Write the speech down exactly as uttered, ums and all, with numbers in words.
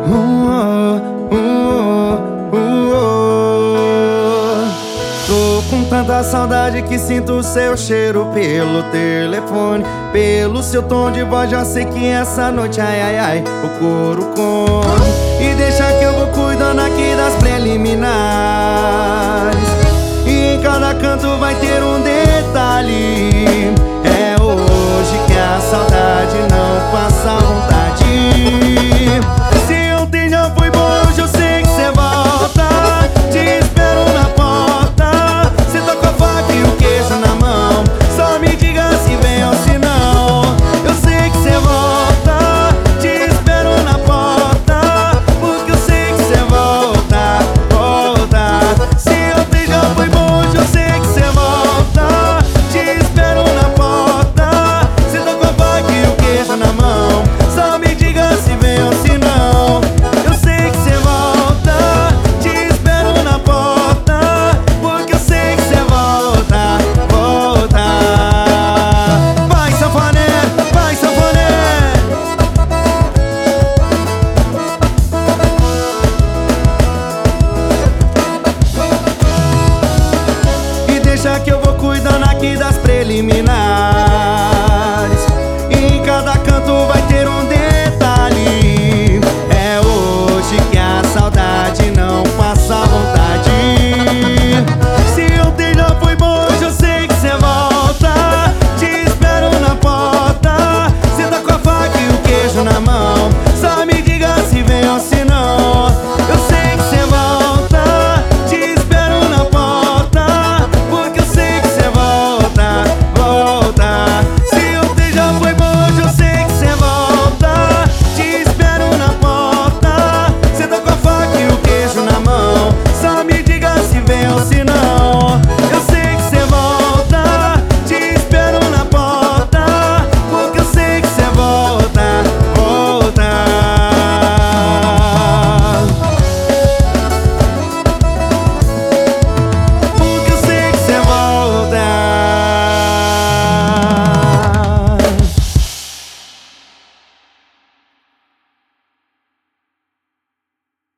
Uh, uh, uh, uh, uh. Tô com tanta saudade que sinto o seu cheiro pelo telefone, pelo seu tom de voz já sei que essa noite, ai, ai, ai, o couro come. E deixa que eu vou cuidando aqui das preliminares, e em cada canto vai ter um dedo.